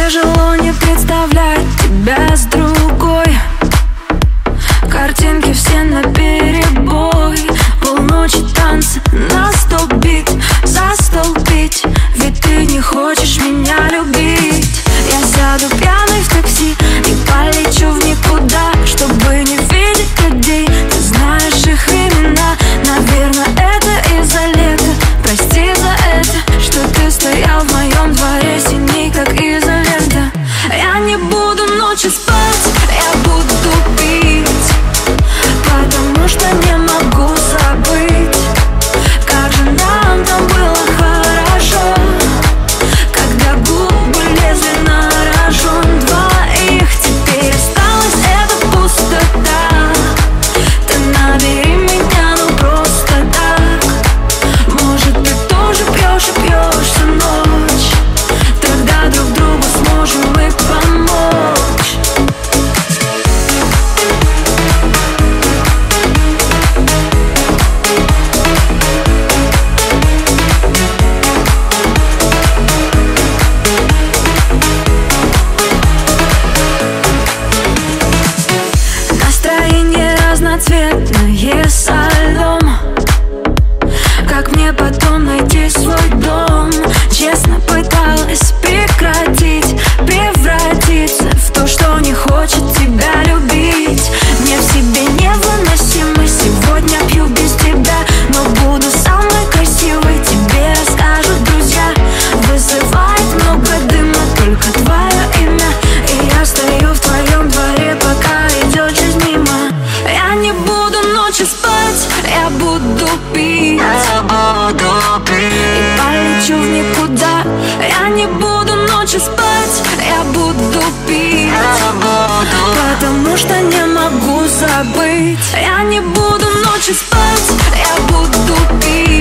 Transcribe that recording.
Тяжело не представлять тебя с другой. Картинки все наперебой. Полночи танцы на 100 бит. За стол пить, ведь ты не хочешь меня любить. Я сяду пьяный в такси и полечу в никуда, чтобы не видеть людей. Ты знаешь их имена. Наверное, это из-за лета. Прости за это, что ты стоял в моем дворе, синий как изолента. Я не буду ночью спать, я буду пить, потому что не могу забыть, как же нам там было хорошо, когда губы лезли на рожон двоих. Теперь осталась эта пустота. Ты набери меня, ну просто так. Может, ты тоже пьешь и пьешь всю ночь. Тогда друг другу сможем мы помочь. Настроение разноцветное со льдом. Как мне потом найти свой дом? Честно пыталась прекратить, превратиться в то, что не хочет тебя любить. Мне в себе невыносимо. Сегодня пью без тебя, но буду самой красивой. Тебе расскажут друзья. Вызывает много дыма только твое имя, и я стою в твоем дворе, пока идет жизнь мимо. Я не буду ночью спать, я буду пить, и полечу в никуда. Я не буду ночью спать, я буду пить, потому что не могу забыть. Я не буду ночью спать, я буду пить.